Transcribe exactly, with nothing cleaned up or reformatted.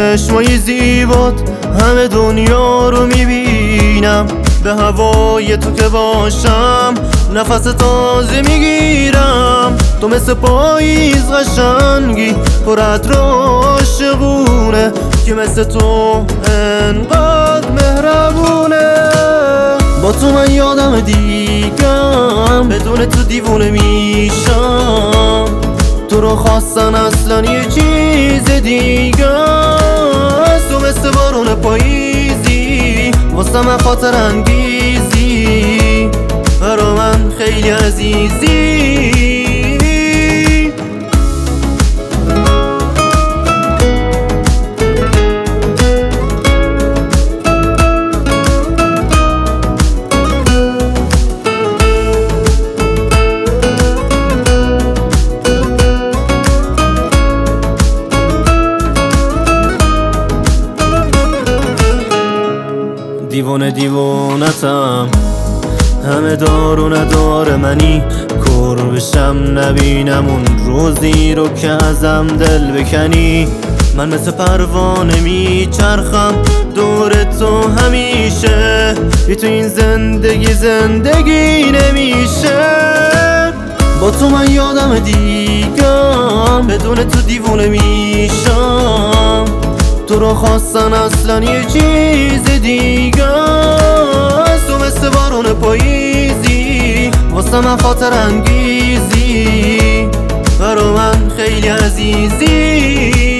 چشمای زیبات همه دنیا رو میبینم، به هوای تو که باشم نفس تازه میگیرم. تو مثل پاییز قشنگی پر عطر عاشقونه که مثل تو انقدر مهربونه. با تو من یادم دیگم، بدون تو دیوونه میشم. تو رو خواستن اصلا یه چیز دیگه است. تو مثل بارون پاییزی واسه من خاطر انگیزی، برا من خیلی عزیزی. دیوونه دیوونتم، همه دار و ندار منی. کور بشم نبینم اون روزی رو که ازم دل بکنی. من مثل پروانه میچرخم دور تو همیشه، بی تو این زندگی زندگی نمیشه. با تو من یادم دیگم، بدون تو دیوونه میشم. تو رو خواستن اصلا یه چیز دیگه است. تو مثل بارون پاییزی واسه من خاطر انگیزی، برا من خیلی عزیزی.